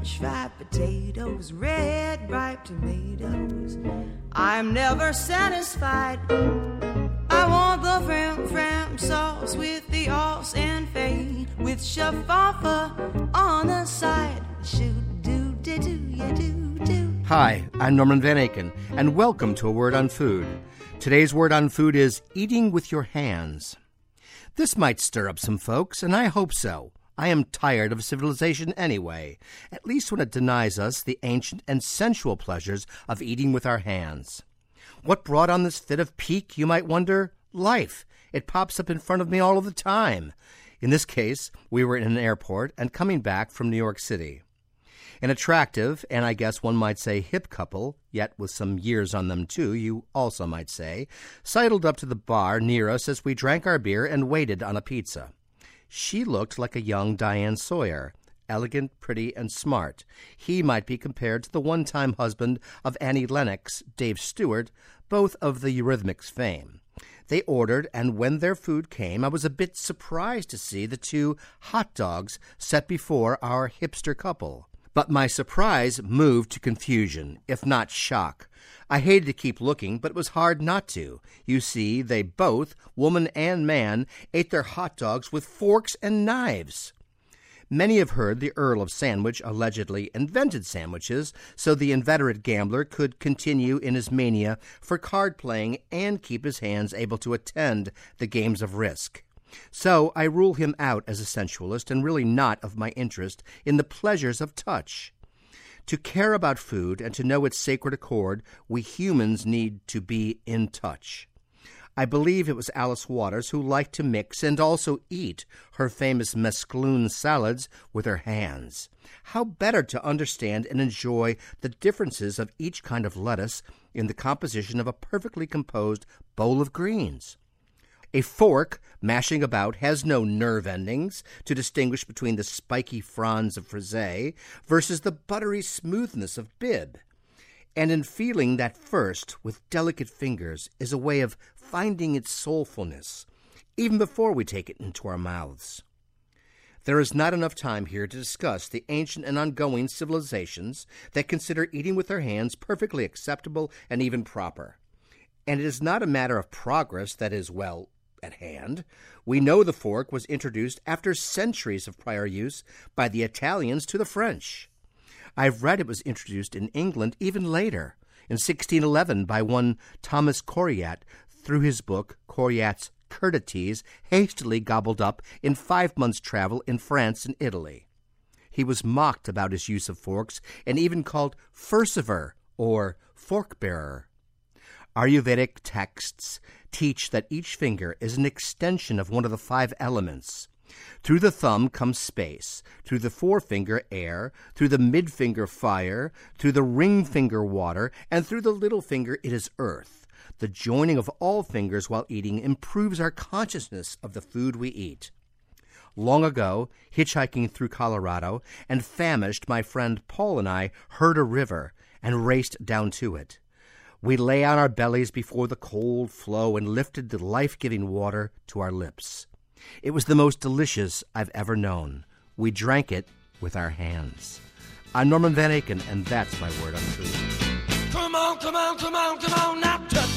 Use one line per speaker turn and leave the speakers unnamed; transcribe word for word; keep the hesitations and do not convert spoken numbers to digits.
French fried potatoes, red ripe tomatoes. I'm never satisfied. I want the fram fram sauce with the os and fade, with shaffa on the side. Shoot do do do ya do do.
Hi, I'm Norman Van Aken, and welcome to A Word on Food. Today's word on food is eating with your hands. This might stir up some folks, and I hope so. I am tired of civilization anyway, at least when it denies us the ancient and sensual pleasures of eating with our hands. What brought on this fit of pique, you might wonder? Life. It pops up in front of me all of the time. In this case, we were in an airport and coming back from New York City. An attractive, and I guess one might say hip couple, yet with some years on them too, you also might say, sidled up to the bar near us as we drank our beer and waited on a pizza. She looked like a young Diane Sawyer, elegant, pretty, and smart. He might be compared to the one-time husband of Annie Lennox, Dave Stewart, both of the Eurythmics fame. They ordered, and when their food came, I was a bit surprised to see the two hot dogs set before our hipster couple. But my surprise moved to confusion, if not shock. I hated to keep looking, but it was hard not to. You see, they both, woman and man, ate their hot dogs with forks and knives. Many have heard the Earl of Sandwich allegedly invented sandwiches so the inveterate gambler could continue in his mania for card playing and keep his hands able to attend the games of Risk. So I rule him out as a sensualist and really not of my interest in the pleasures of touch. To care about food and to know its sacred accord, we humans need to be in touch. I believe it was Alice Waters who liked to mix and also eat her famous mesclun salads with her hands. How better to understand and enjoy the differences of each kind of lettuce in the composition of a perfectly composed bowl of greens? A fork, mashing about, has no nerve endings to distinguish between the spiky fronds of frisee versus the buttery smoothness of bib. And in feeling that first with delicate fingers is a way of finding its soulfulness, even before we take it into our mouths. There is not enough time here to discuss the ancient and ongoing civilizations that consider eating with their hands perfectly acceptable and even proper. And it is not a matter of progress that is, well, at hand. We know the fork was introduced after centuries of prior use by the Italians to the French. I've read it was introduced in England even later, in sixteen eleven, by one Thomas Coryat, through his book Coryat's Crudities, hastily gobbled up in five months' travel in France and Italy. He was mocked about his use of forks and even called furciver or fork-bearer. Ayurvedic texts teach that each finger is an extension of one of the five elements. Through the thumb comes space, through the forefinger air, through the midfinger fire, through the ring finger water, and through the little finger it is earth. The joining of all fingers while eating improves our consciousness of the food we eat. Long ago, hitchhiking through Colorado and famished, my friend Paul and I heard a river and raced down to it. We lay on our bellies before the cold flow and lifted the life-giving water to our lips. It was the most delicious I've ever known. We drank it with our hands. I'm Norman Van Aken, and that's my word on food.
Come on, come on, come on, come on, now touch